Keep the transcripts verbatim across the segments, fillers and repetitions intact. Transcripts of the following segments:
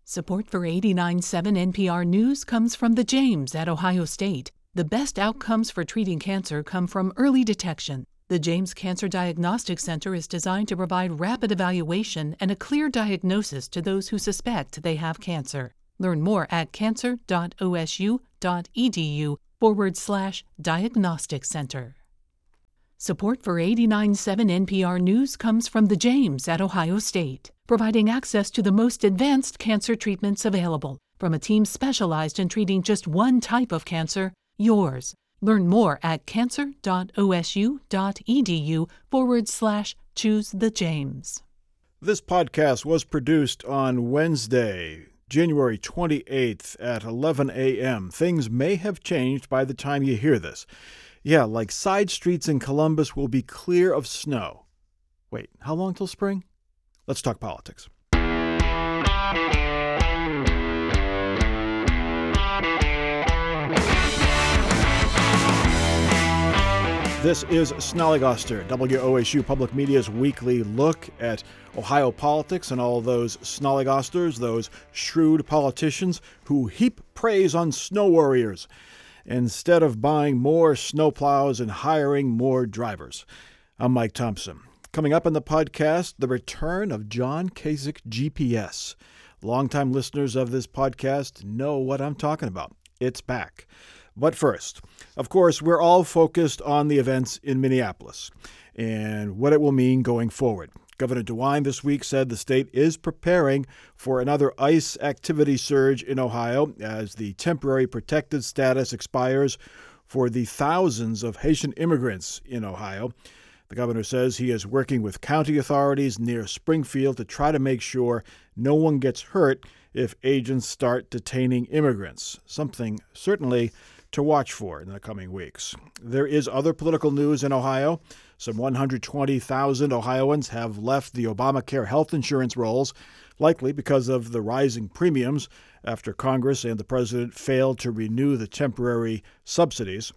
Support for eighty-nine point seven N P R News comes from the James at Ohio State. The best outcomes for treating cancer come from early detection. The James Cancer Diagnostic Center is designed to provide rapid evaluation and a clear diagnosis to those who suspect they have cancer. Learn more at cancer.osu.edu forward slash diagnostic center. Support for eighty-nine point seven N P R News comes from the James at Ohio State, providing access to the most advanced cancer treatments available. From a team specialized in treating just one type of cancer, yours. Learn more at cancer.osu.edu forward slash choose the James. This podcast was produced on Wednesday, January twenty-eighth at eleven a.m. Things may have changed by the time you hear this. Yeah, like side streets in Columbus will be clear of snow. Wait, how long till spring? Let's talk politics. This is Snollygoster, W O S U Public Media's weekly look at Ohio politics and all those Snollygosters, those shrewd politicians who heap praise on snow warriors instead of buying more snowplows and hiring more drivers. I'm Mike Thompson. Coming up in the podcast, the return of John Kasich G P S. Longtime listeners of this podcast know what I'm talking about. It's back. But first, of course, we're all focused on the events in Minneapolis and what it will mean going forward. Governor DeWine this week said the state is preparing for another ICE activity surge in Ohio as the temporary protected status expires for the thousands of Haitian immigrants in Ohio. The governor says he is working with county authorities near Springfield to try to make sure no one gets hurt if agents start detaining immigrants, something certainly to watch for in the coming weeks. There is other political news in Ohio. Some one hundred twenty thousand Ohioans have left the Obamacare health insurance rolls, likely because of the rising premiums after Congress and the president failed to renew the temporary subsidies.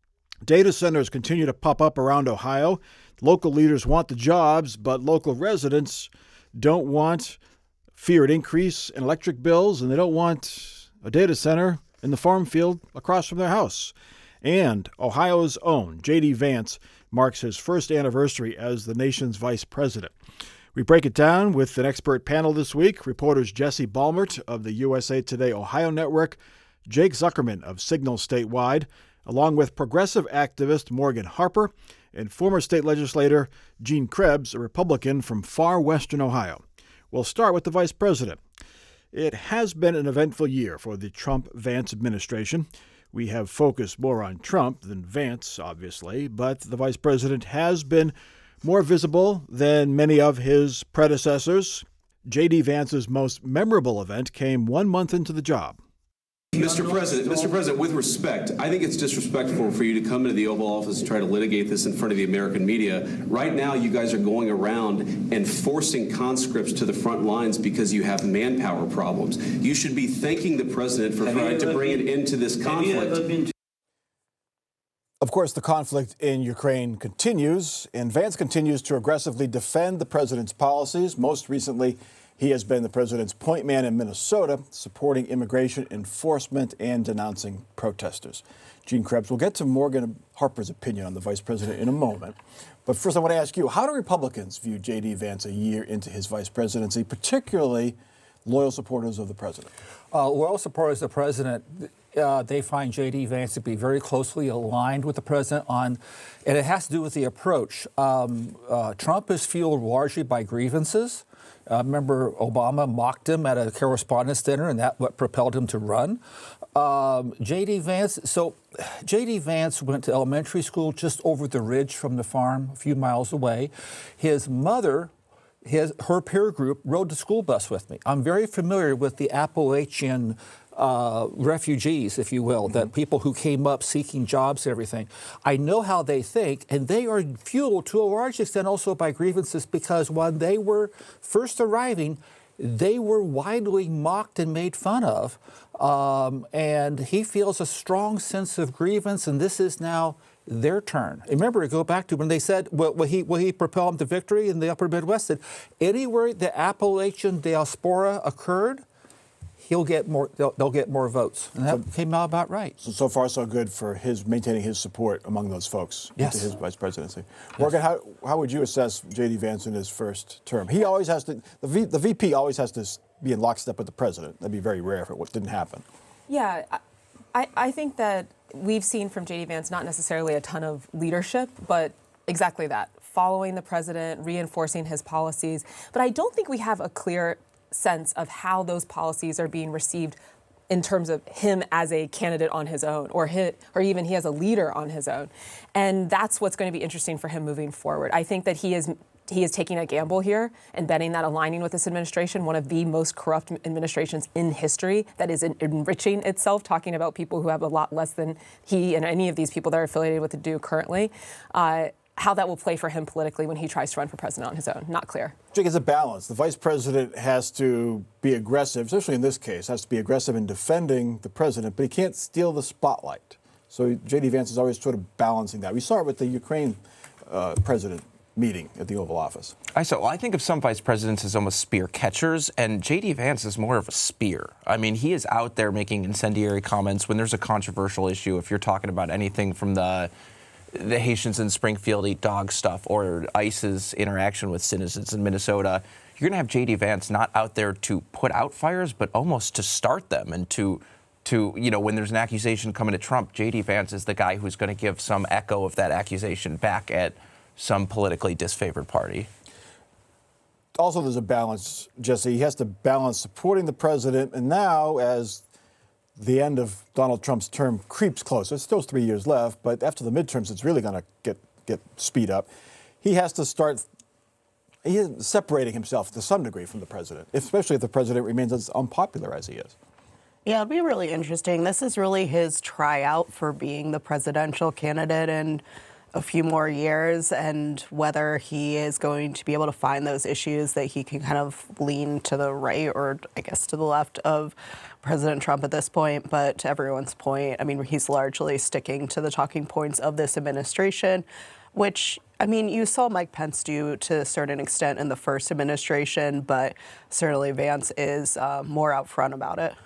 Data centers continue to pop up around Ohio. Local leaders want the jobs, but local residents don't want feared increase in electric bills, and they don't want a data center in the farm field across from their house. And Ohio's own J D. Vance marks his first anniversary as the nation's vice president. We break it down with an expert panel this week. Reporters Jesse Balmert of the U S A Today Ohio Network, Jake Zuckerman of Signal Statewide, along with progressive activist Morgan Harper and former state legislator Gene Krebs, a Republican from far western Ohio. We'll start with the vice president. It has been an eventful year for the Trump-Vance administration. We have focused more on Trump than Vance, obviously, but the vice president has been more visible than many of his predecessors. J D. Vance's most memorable event came one month into the job. Mister President, Mister President, with respect, I think it's disrespectful for you to come into the Oval Office and try to litigate this in front of the American media. Right now, you guys are going around and forcing conscripts to the front lines because you have manpower problems. You should be thanking the president for trying to bring an end to this conflict. Of course, the conflict in Ukraine continues, and Vance continues to aggressively defend the president's policies. Most recently, he has been the president's point man in Minnesota, supporting immigration enforcement and denouncing protesters. Gene Krebs, we'll get to Morgan Harper's opinion on the vice president in a moment. But first, I want to ask you, how do Republicans view J D. Vance a year into his vice presidency, particularly loyal supporters of the president? Uh, loyal supporters of the president, uh, they find J D. Vance to be very closely aligned with the president on, and it has to do with the approach. Um, uh, Trump is fueled largely by grievances. Uh, remember, Obama mocked him at a correspondence dinner, and that what propelled him to run. Um, J D. Vance, so J D. Vance went to elementary school just over the ridge from the farm, a few miles away. His mother, his her peer group, rode the school bus with me. I'm very familiar with the Appalachian Uh, refugees, if you will, mm-hmm. that people who came up seeking jobs and everything. I know how they think, and they are fueled to a large extent also by grievances because when they were first arriving, they were widely mocked and made fun of. Um, and he feels a strong sense of grievance, and this is now their turn. Remember, go back to when they said, well, will he, will he propel them to victory in the upper Midwest? Said, anywhere the Appalachian diaspora occurred, he'll get more. They'll, they'll get more votes, and that so, came out about right. So so far so good for his maintaining his support among those folks yes. into his vice presidency. Yes. Morgan, how how would you assess J D. Vance in his first term? He always has to. The v, the V P always has to be in lockstep with the president. That'd be very rare if it didn't happen. Yeah, I I think that we've seen from J D. Vance not necessarily a ton of leadership, but exactly that. Following the president, reinforcing his policies. But I don't think we have a clear sense of how those policies are being received in terms of him as a candidate on his own, or hit, or even he as a leader on his own. And that's what's going to be interesting for him moving forward. I think that he is he is taking a gamble here and betting that aligning with this administration, one of the most corrupt administrations in history, that is enriching itself, talking about people who have a lot less than he and any of these people that are affiliated with it do currently. Uh, How that will play for him politically when he tries to run for president on his own, not clear. Jake, it's a balance. The vice president has to be aggressive, especially in this case, has to be aggressive in defending the president, but he can't steal the spotlight. So J D. Vance is always sort of balancing that. We saw it with the Ukraine uh, president meeting at the Oval Office. I so I think of some vice presidents as almost spear catchers, and J D. Vance is more of a spear. I mean, he is out there making incendiary comments when there's a controversial issue. If you're talking about anything from the the Haitians in Springfield eat dog stuff, or ICE's interaction with citizens in Minnesota, you're going to have J D. Vance not out there to put out fires, but almost to start them, and to, to you know, when there's an accusation coming to Trump, J D. Vance is the guy who's going to give some echo of that accusation back at some politically disfavored party. Also, there's a balance, Jesse. He has to balance supporting the president, and now as the end of Donald Trump's term creeps closer. There's still three years left, but after the midterms, it's really going to get get speed up. He has to start he is separating himself to some degree from the president, especially if the president remains as unpopular as he is. Yeah, it'll be really interesting. This is really his tryout for being the presidential candidate in a few more years, and whether he is going to be able to find those issues that he can kind of lean to the right, or I guess to the left of President Trump at this point. But to everyone's point, I mean, he's largely sticking to the talking points of this administration, which, I mean, you saw Mike Pence do to a certain extent in the first administration, but certainly Vance is uh, more out front about it.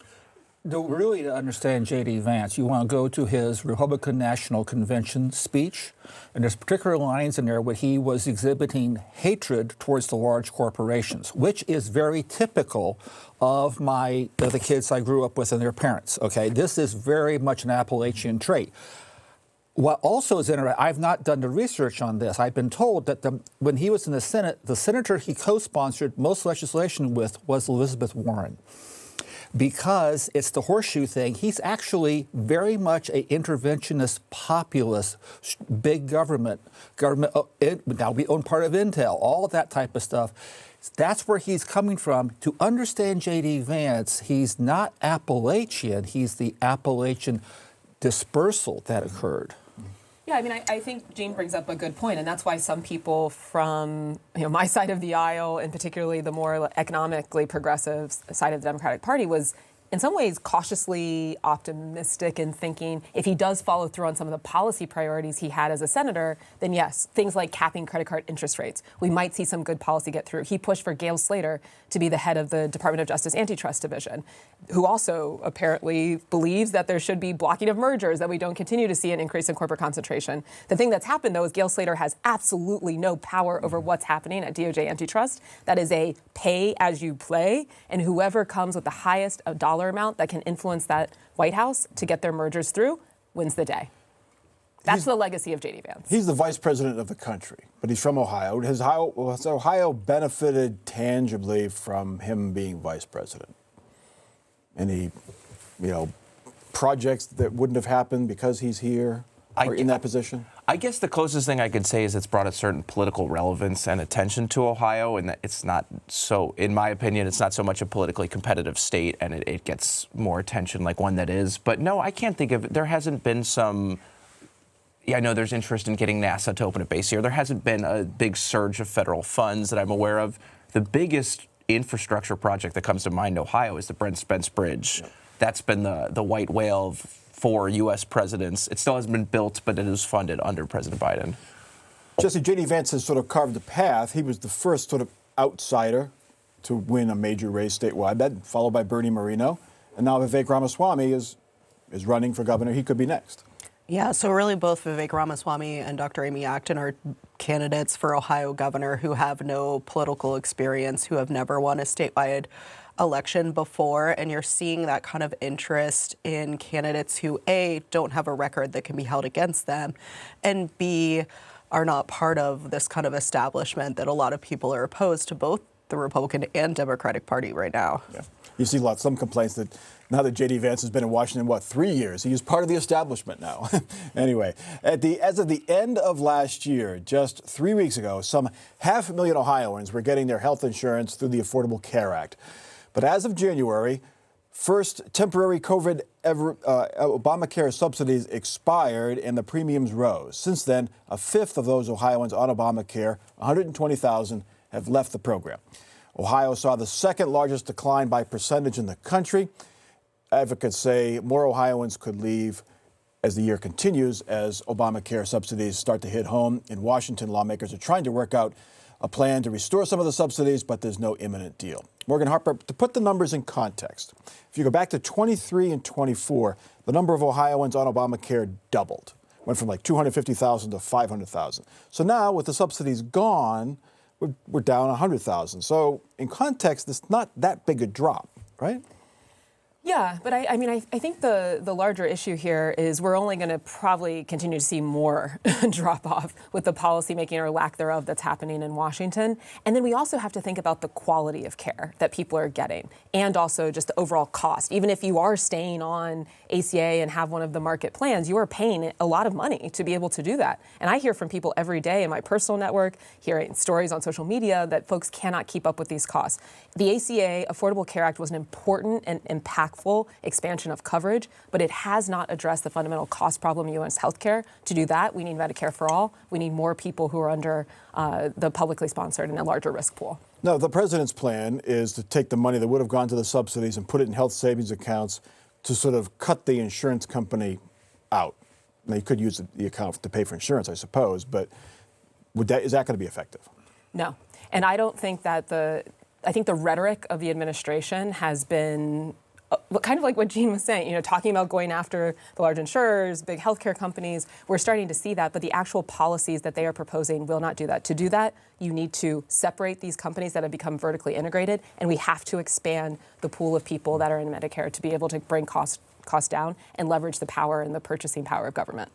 To really to understand J D. Vance, you want to go to his Republican National Convention speech, and there's particular lines in there where he was exhibiting hatred towards the large corporations, which is very typical of my of the kids I grew up with and their parents. Okay, this is very much an Appalachian trait. What also is interesting, I've not done the research on this. I've been told that the, when he was in the Senate, the senator he co-sponsored most legislation with was Elizabeth Warren. Because it's the horseshoe thing, he's actually very much a interventionist, populist, big government. Government, uh, it, now we own part of Intel, all of that type of stuff. That's where he's coming from. To understand J D. Vance, he's not Appalachian, he's the Appalachian dispersal that occurred. Yeah, I mean, I, I think Gene brings up a good point, and that's why some people from you know my side of the aisle, and particularly the more economically progressive side of the Democratic Party, was in some ways cautiously optimistic in thinking if he does follow through on some of the policy priorities he had as a senator, then yes, things like capping credit card interest rates, we might see some good policy get through. He pushed for Gail Slater to be the head of the Department of Justice Antitrust Division, who also apparently believes that there should be blocking of mergers, that we don't continue to see an increase in corporate concentration. The thing that's happened, though, is Gail Slater has absolutely no power over what's happening at D O J Antitrust. That is a pay as you play, and whoever comes with the highest dollar amount that can influence that White House to get their mergers through wins the day. That's he's, the legacy of J D. Vance. He's the vice president of the country, but he's from Ohio. Has Ohio, has Ohio benefited tangibly from him being vice president? Any, you know, projects that wouldn't have happened because he's here or I, in that position? I guess the closest thing I could say is it's brought a certain political relevance and attention to Ohio, and that it's not so, in my opinion, it's not so much a politically competitive state, and it, it gets more attention like one that is. But no, I can't think of, there hasn't been some, yeah, I know there's interest in getting NASA to open a base here. There hasn't been a big surge of federal funds that I'm aware of. The biggest infrastructure project that comes to mind in Ohio is the Brent Spence Bridge. Yep. That's been the, the white whale of for U S presidents. It still hasn't been built, but it is funded under President Biden. Jesse, J D. Vance has sort of carved a path. He was the first sort of outsider to win a major race statewide, that followed by Bernie Moreno. And now Vivek Ramaswamy is is running for governor. He could be next. Yeah, so really both Vivek Ramaswamy and Doctor Amy Acton are candidates for Ohio governor who have no political experience, who have never won a statewide election before. And you're seeing that kind of interest in candidates who, A, don't have a record that can be held against them, and B, are not part of this kind of establishment that a lot of people are opposed to both the Republican and Democratic Party right now. Yeah. You see lots, some complaints that now that J D Vance has been in Washington, what, three years, he is part of the establishment now. Anyway, at the, as of the end of last year, just three weeks ago, some half a million Ohioans were getting their health insurance through the Affordable Care Act. But as of January, first temporary COVID ever, uh, Obamacare subsidies expired and the premiums rose. Since then, a fifth of those Ohioans on Obamacare, one hundred twenty thousand, have left the program. Ohio saw the second largest decline by percentage in the country. Advocates say more Ohioans could leave as the year continues as Obamacare subsidies start to hit home. In Washington, lawmakers are trying to work out a plan to restore some of the subsidies, but there's no imminent deal. Morgan Harper, to put the numbers in context, if you go back to twenty-three and twenty-four, the number of Ohioans on Obamacare doubled, went from like two hundred fifty thousand to five hundred thousand. So now with the subsidies gone, we're, we're down one hundred thousand. So in context, it's not that big a drop, right? Yeah, but I, I mean, I, I think the, the larger issue here is we're only going to probably continue to see more drop off with the policymaking or lack thereof that's happening in Washington. And then we also have to think about the quality of care that people are getting and also just the overall cost. Even if you are staying on A C A and have one of the market plans, you are paying a lot of money to be able to do that. And I hear from people every day in my personal network, hearing stories on social media that folks cannot keep up with these costs. The A C A Affordable Care Act was an important and impactful expansion of coverage, but it has not addressed the fundamental cost problem in U S healthcare. To do that, we need Medicare for all. We need more people who are under uh, the publicly sponsored and a larger risk pool. No, the president's plan is to take the money that would have gone to the subsidies and put it in health savings accounts to sort of cut the insurance company out. Now, you could use the, the account to pay for insurance, I suppose, but would that, is that going to be effective? No. And I don't think that the, I think the rhetoric of the administration has been kind of like what Jean was saying, you know, talking about going after the large insurers, big healthcare companies. We're starting to see that, but the actual policies that they are proposing will not do that. To do that, you need to separate these companies that have become vertically integrated, and we have to expand the pool of people that are in Medicare to be able to bring costs cost down and leverage the power and the purchasing power of government.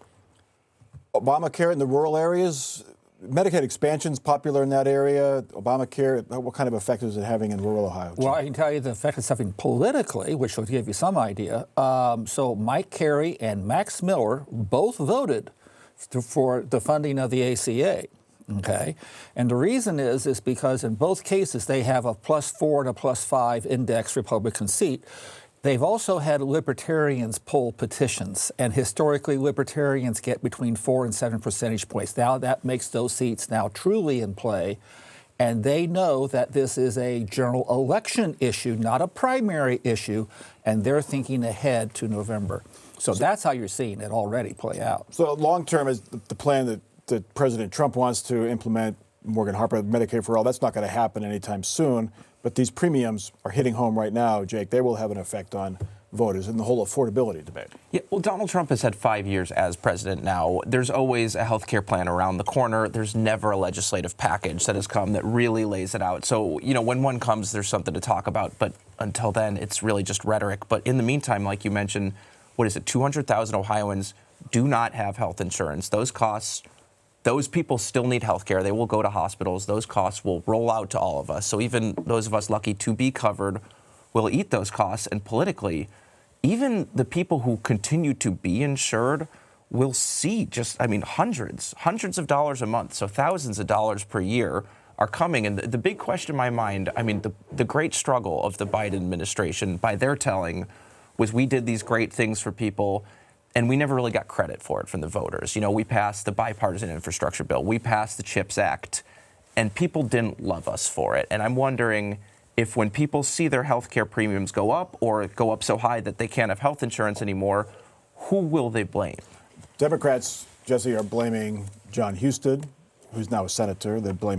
Obamacare in the rural areas, Medicaid expansion is popular in that area. Obamacare, what kind of effect is it having in rural Ohio? Well, I can tell you the effect is something politically, which will give you some idea. Um, so Mike Carey and Max Miller both voted to, for the funding of the A C A. Okay, and the reason is is because in both cases they have a plus four to plus five index Republican seat. They've also had libertarians pull petitions, and historically libertarians get between four and seven percentage points. Now that makes those seats now truly in play, and they know that this is a general election issue, not a primary issue, and they're thinking ahead to November. So, so that's how you're seeing it already play out. So long term is the plan that, that President Trump wants to implement, Morgan Harper, Medicare for all. That's not going to happen anytime soon. But these premiums are hitting home right now, Jake. They will have an effect on voters and the whole affordability debate. Yeah, well, Donald Trump has had five years as president now. There's always a health care plan around the corner. There's never a legislative package that has come that really lays it out. So, you know, when one comes, there's something to talk about. But until then, it's really just rhetoric. But in the meantime, like you mentioned, what is it, two hundred thousand Ohioans do not have health insurance. Those costs... Those people still need health care. They will go to hospitals. Those costs will roll out to all of us. So even those of us lucky to be covered will eat those costs. And politically, even the people who continue to be insured will see just, I mean, hundreds, hundreds of dollars a month. So thousands of dollars per year are coming. And the, the big question in my mind, I mean, the, the great struggle of the Biden administration, by their telling, was we did these great things for people, and we never really got credit for it from the voters. You know, we passed the bipartisan infrastructure bill. We passed the CHIPS Act, and people didn't love us for it. And I'm wondering if when people see their health care premiums go up or go up so high that they can't have health insurance anymore, who will they blame? Democrats, Jesse, are blaming John Husted, who's now a senator. They're blaming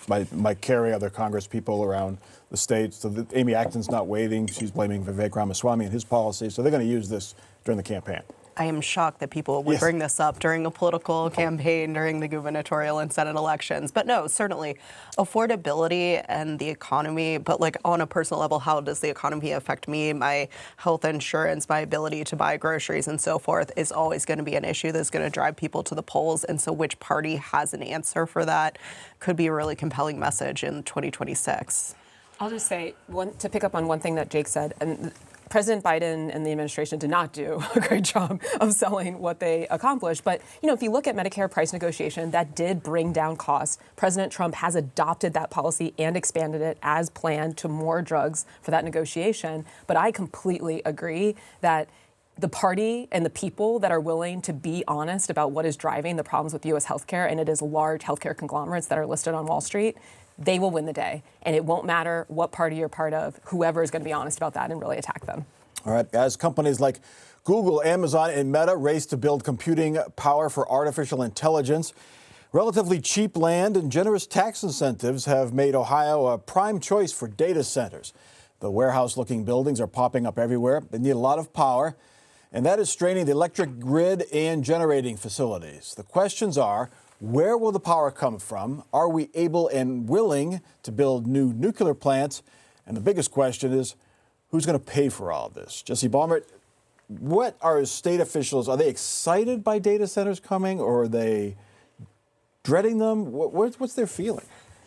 by Mike Carey, other Congress people around the state. So that Amy Acton's not waiting. She's blaming Vivek Ramaswamy and his policies. So they're going to use this during the campaign. I am shocked that people would Yes. bring this up during a political campaign, during the gubernatorial and Senate elections. But no, certainly affordability and the economy, but like on a personal level, how does the economy affect me? My health insurance, my ability to buy groceries and so forth is always going to be an issue that's going to drive people to the polls. And so which party has an answer for that could be a really compelling message in twenty twenty-six. I'll just say, one, to pick up on one thing that Jake said, and President Biden and the administration did not do a great job of selling what they accomplished. But, you know, if you look at Medicare price negotiation, that did bring down costs. President Trump has adopted that policy and expanded it as planned to more drugs for that negotiation. But I completely agree that the party and the people that are willing to be honest about what is driving the problems with U S healthcare, and it is large healthcare conglomerates that are listed on Wall Street, they will win the day. And it won't matter what party you're part of, whoever is going to be honest about that and really attack them. All right. As companies like Google, Amazon, and Meta race to build computing power for artificial intelligence, relatively cheap land and generous tax incentives have made Ohio a prime choice for data centers. The warehouse-looking buildings are popping up everywhere. They need a lot of power, and that is straining the electric grid and generating facilities. The questions are, where will the power come from? Are we able and willing to build new nuclear plants? And the biggest question is, who's going to pay for all of this? Jesse Balmert, what are state officials, are they excited by data centers coming, or are they dreading them? What, what's their feeling?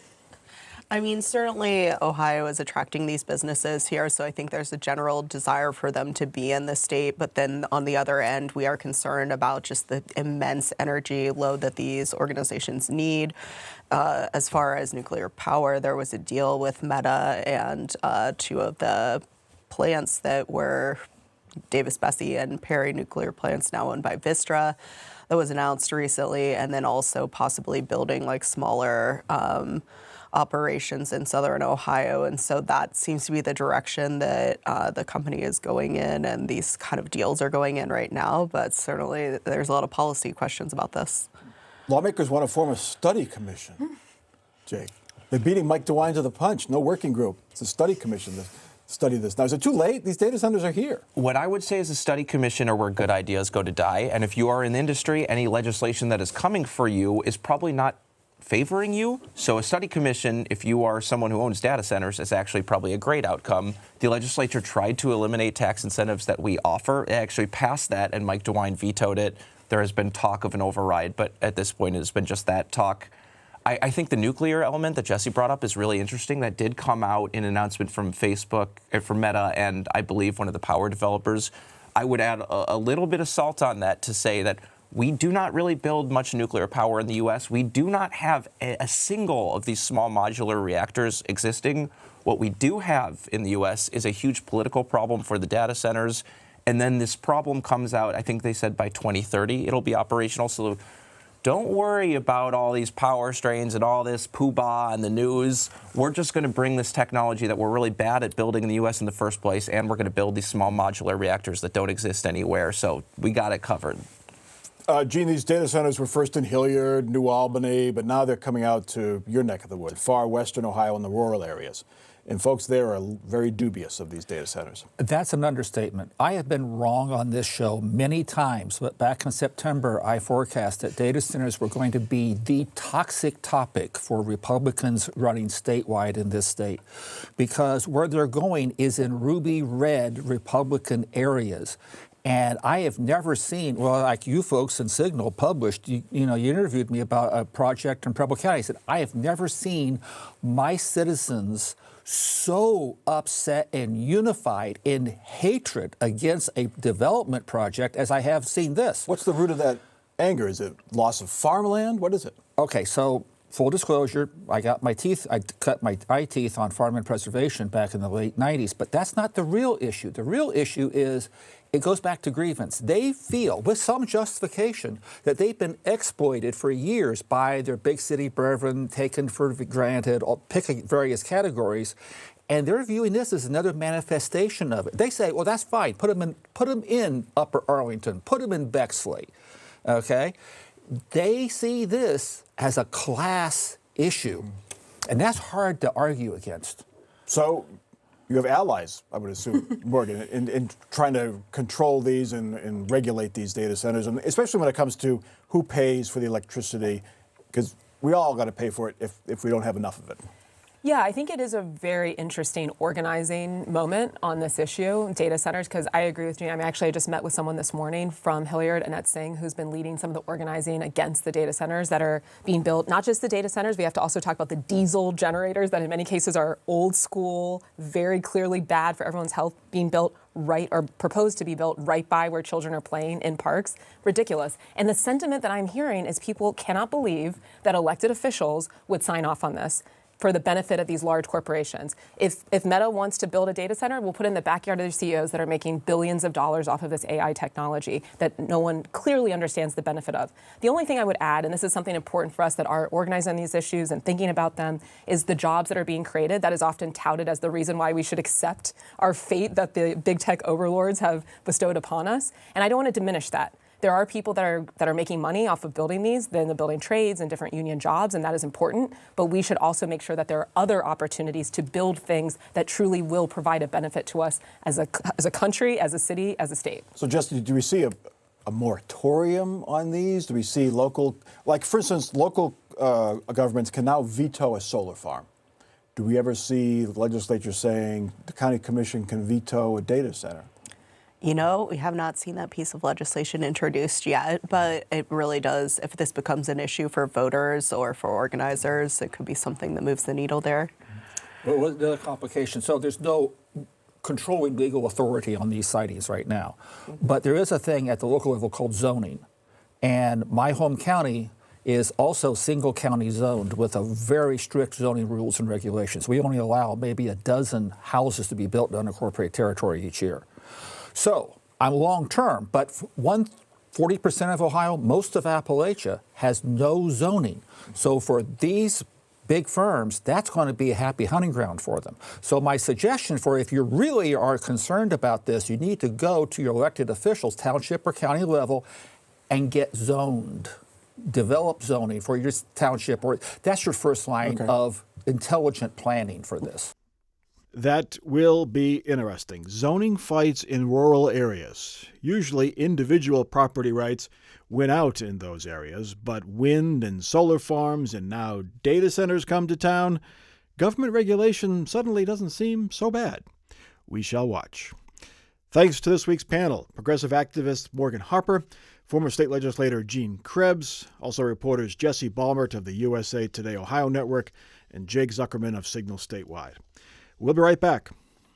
I mean, certainly Ohio is attracting these businesses here, so I think there's a general desire for them to be in the state. But then on the other end, we are concerned about just the immense energy load that these organizations need. Uh, as far as nuclear power, there was a deal with Meta and uh, two of the plants that were Davis-Besse and Perry nuclear plants, now owned by Vistra, that was announced recently, and then also possibly building like smaller um, operations in southern Ohio. And so that seems to be the direction that uh, the company is going in, and these kind of deals are going in right now. But certainly there's a lot of policy questions about this. Lawmakers want to form a study commission, Jake. They're beating Mike DeWine to the punch. No working group. It's a study commission to study this. Now, is it too late? These data centers are here. What I would say is a study commission are where good ideas go to die. And if you are in the industry, any legislation that is coming for you is probably not favoring you. So a study commission, if you are someone who owns data centers, is actually probably a great outcome. The legislature tried to eliminate tax incentives that we offer. It actually passed that, and Mike DeWine vetoed it. There has been talk of an override, but at this point it has been just that talk. I, I think the nuclear element that Jesse brought up is really interesting. That did come out in an announcement from Facebook, uh, from Meta, and I believe one of the power developers. I would add a, a little bit of salt on that to say that we do not really build much nuclear power in the U S. We do not have a, a single of these small modular reactors existing. What we do have in the U S is a huge political problem for the data centers. And then this problem comes out, I think they said by twenty thirty it'll be operational. So don't worry about all these power strains and all this poobah in the news. We're just going to bring this technology that we're really bad at building in the U S in the first place, and we're going to build these small modular reactors that don't exist anywhere. So we got it covered. Uh, Gene, these data centers were first in Hilliard, New Albany, but now they're coming out to your neck of the woods, far western Ohio and the rural areas. And folks there are very dubious of these data centers. That's an understatement. I have been wrong on this show many times, but back in September, I forecast that data centers were going to be the toxic topic for Republicans running statewide in this state, because where they're going is in ruby red Republican areas. And I have never seen, well, like you folks in Signal published, you, you know, you interviewed me about a project in Preble County. I said, I have never seen my citizens so upset and unified in hatred against a development project as I have seen this. What's the root of that anger? Is it loss of farmland? What is it? Okay, so full disclosure, I got my teeth, I cut my eye teeth on farmland preservation back in the late nineties, but that's not the real issue. The real issue is it goes back to grievance. They feel, with some justification, that they've been exploited for years by their big city brethren, taken for granted, picking various categories, and they're viewing this as another manifestation of it. They say, well, that's fine. Put them in, put them in Upper Arlington. Put them in Bexley. Okay? They see this as a class issue. And that's hard to argue against. So you have allies, I would assume, Morgan, in, in trying to control these and, and regulate these data centers, and especially when it comes to who pays for the electricity, because we all got to pay for it if, if we don't have enough of it. Yeah, I think it is a very interesting organizing moment on this issue, data centers, because I agree with Gene. I mean, actually, I just met with someone this morning from Hilliard, Annette Singh, who's been leading some of the organizing against the data centers that are being built. Not just the data centers, we have to also talk about the diesel generators that in many cases are old school, very clearly bad for everyone's health, being built right or proposed to be built right by where children are playing in parks. Ridiculous. And the sentiment that I'm hearing is people cannot believe that elected officials would sign off on this for the benefit of these large corporations. If if Meta wants to build a data center, we'll put it in the backyard of their C E Os that are making billions of dollars off of this A I technology that no one clearly understands the benefit of. The only thing I would add, and this is something important for us that are organizing these issues and thinking about them, is the jobs that are being created. That is often touted as the reason why we should accept our fate that the big tech overlords have bestowed upon us. And I don't want to diminish that. There are people that are that are making money off of building these, then the building trades and different union jobs, and that is important. But we should also make sure that there are other opportunities to build things that truly will provide a benefit to us as a as a country, as a city, as a state. So, Justin, do we see a, a moratorium on these? Do we see local, like for instance, local uh, governments can now veto a solar farm? Do we ever see the legislature saying the county commission can veto a data center? You know, we have not seen that piece of legislation introduced yet, but it really does. If this becomes an issue for voters or for organizers, it could be something that moves the needle there. Well, what's the other complication? So there's no controlling legal authority on these sightings right now. Mm-hmm. But there is a thing at the local level called zoning. And my home county is also single county zoned with a very strict zoning rules and regulations. We only allow maybe a dozen houses to be built in unincorporated territory each year. So I'm long term, but one forty percent of Ohio, most of Appalachia, has no zoning. So for these big firms, that's going to be a happy hunting ground for them. So my suggestion for if you really are concerned about this, you need to go to your elected officials, township or county level, and get zoned. Develop zoning for your township, or that's your first line okay. of intelligent planning for this. That will be interesting. Zoning fights in rural areas. Usually individual property rights win out in those areas, but wind and solar farms and now data centers come to town. Government regulation suddenly doesn't seem so bad. We shall watch. Thanks to this week's panel, progressive activist Morgan Harper, former state legislator Gene Krebs, also reporters Jesse Balmert of the U S A Today Ohio Network, and Jake Zuckerman of Signal Statewide. We'll be right back.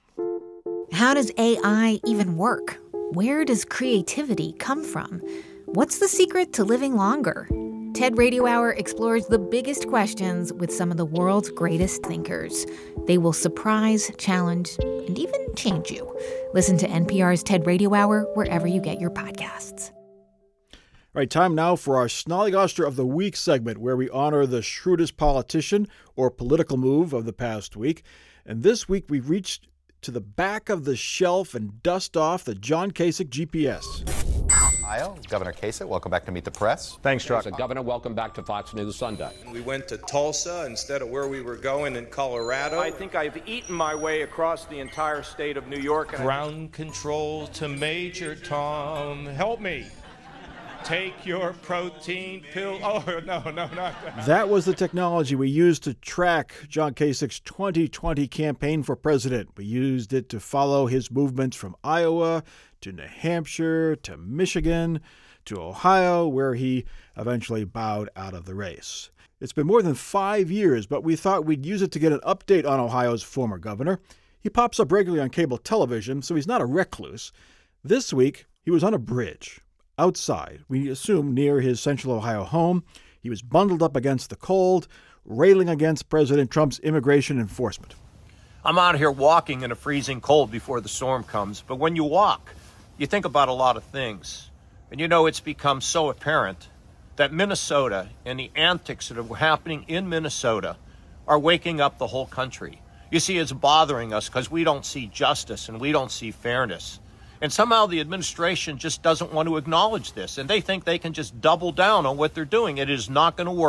How does A I even work? Where does creativity come from? What's the secret to living longer? TED Radio Hour explores the biggest questions with some of the world's greatest thinkers. They will surprise, challenge, and even change you. Listen to N P R's TED Radio Hour wherever you get your podcasts. All right, time now for our Snollygoster of the Week segment, where we honor the shrewdest politician or political move of the past week. And this week we've reached to the back of the shelf and dust off the John Kasich G P S. Ohio, Governor Kasich, welcome back to Meet the Press. Thanks, Chuck. Governor, welcome back to Fox News Sunday. We went to Tulsa instead of where we were going in Colorado. I think I've eaten my way across the entire state of New York. Ground control to Major Tom. Help me. Take your protein pill. Oh, no, no, not that. That was the technology we used to track John Kasich's twenty twenty campaign for president. We used it to follow his movements from Iowa to New Hampshire to Michigan to Ohio, where he eventually bowed out of the race. It's been more than five years, but we thought we'd use it to get an update on Ohio's former governor. He pops up regularly on cable television, so he's not a recluse. This week, he was on a bridge. Outside, we assume near his Central Ohio home. He was bundled up against the cold, railing against President Trump's immigration enforcement. I'm out here walking in a freezing cold before the storm comes, but when you walk, you think about a lot of things. And you know, it's become so apparent that Minnesota and the antics that are happening in Minnesota are waking up the whole country. You see, it's bothering us because we don't see justice and we don't see fairness. And somehow the administration just doesn't want to acknowledge this, and they think they can just double down on what they're doing. It is not going to work.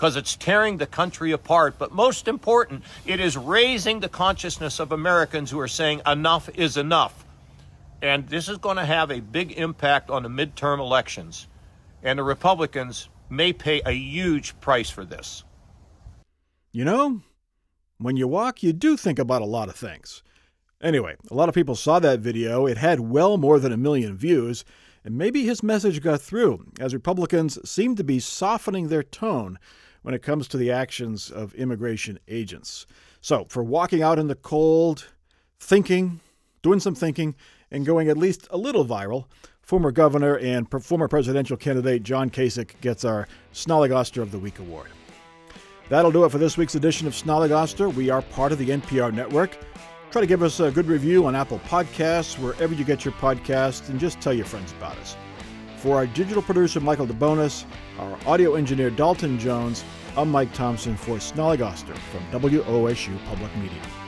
because it's tearing the country apart. But most important, it is raising the consciousness of Americans who are saying enough is enough. And this is going to have a big impact on the midterm elections. And the Republicans may pay a huge price for this. You know, when you walk, you do think about a lot of things. Anyway, a lot of people saw that video. It had well more than a million views. And maybe his message got through, as Republicans seem to be softening their tone when it comes to the actions of immigration agents. So, for walking out in the cold, thinking, doing some thinking, and going at least a little viral, former governor and former presidential candidate John Kasich gets our Snollygoster of the Week award. That'll do it for this week's edition of Snollygoster. We are part of the N P R network. Try to give us a good review on Apple Podcasts, wherever you get your podcasts, and just tell your friends about us. For our digital producer, Michael DeBonis, our audio engineer, Dalton Jones, I'm Mike Thompson for Snollygoster from W O S U Public Media.